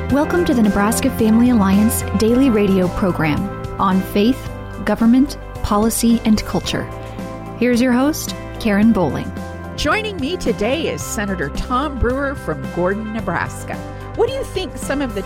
Welcome to the Nebraska Family Alliance daily radio program on faith, government, policy, and culture. Here's your host, Karen Bowling. Joining me today is Senator Tom Brewer from Gordon, Nebraska. What do you think some of the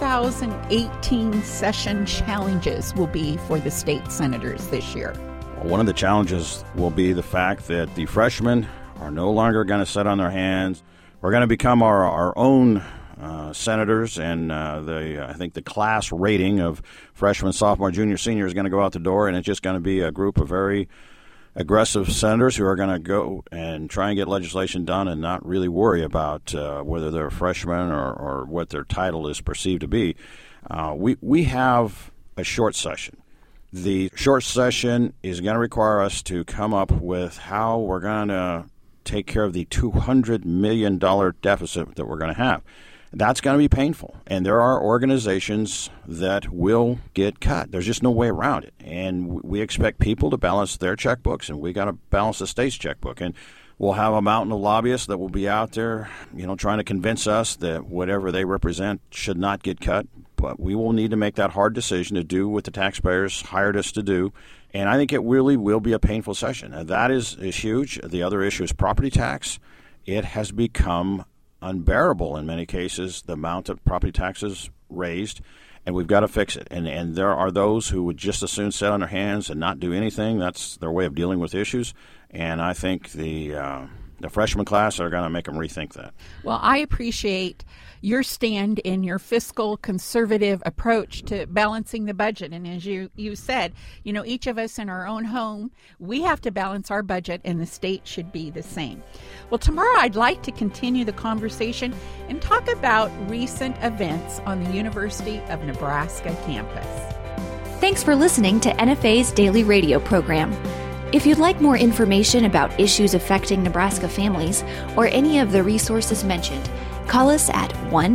2018 session challenges will be for the state senators this year? Well, one of the challenges will be the fact that the freshmen are no longer going to sit on their hands. We're going to become our own senators, and I think the class rating of freshman, sophomore, junior, senior is going to go out the door, and it's just going to be a group of very aggressive senators who are going to go and try and get legislation done and not really worry about whether they're a freshman or what their title is perceived to be. We have a short session. The short session is going to require us to come up with how we're going to take care of the $200 million deficit that we're going to have. That's going to be painful, and there are organizations that will get cut. There's just no way around it, and we expect people to balance their checkbooks, and we got to balance the state's checkbook. And we'll have a mountain of lobbyists that will be out there, trying to convince us that whatever they represent should not get cut. But we will need to make that hard decision to do what the taxpayers hired us to do. And I think it really will be a painful session. And that is huge. The other issue is property tax. It has become unbearable in many cases, the amount of property taxes raised, and we've got to fix it. And there are those who would just as soon sit on their hands and not do anything. That's their way of dealing with issues. And I think the freshman class are going to make them rethink that. Well, I appreciate your stand in your fiscal conservative approach to balancing the budget. And as you said, each of us in our own home, we have to balance our budget, and the state should be the same. Well, tomorrow I'd like to continue the conversation and talk about recent events on the University of Nebraska campus. Thanks for listening to NFA's daily radio program. If you'd like more information about issues affecting Nebraska families or any of the resources mentioned, call us at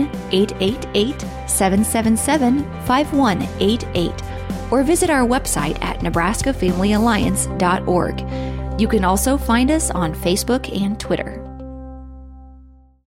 1-888-777-5188 or visit our website at nebraskafamilyalliance.org. You can also find us on Facebook and Twitter.